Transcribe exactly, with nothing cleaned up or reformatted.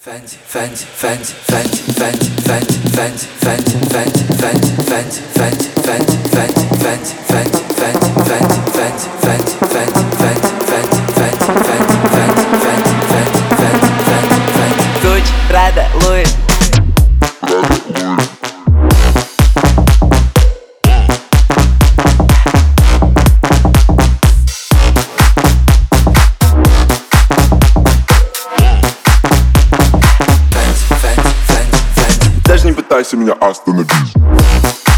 Gucci, Prada, Louis. Даже не пытайся меня остановить.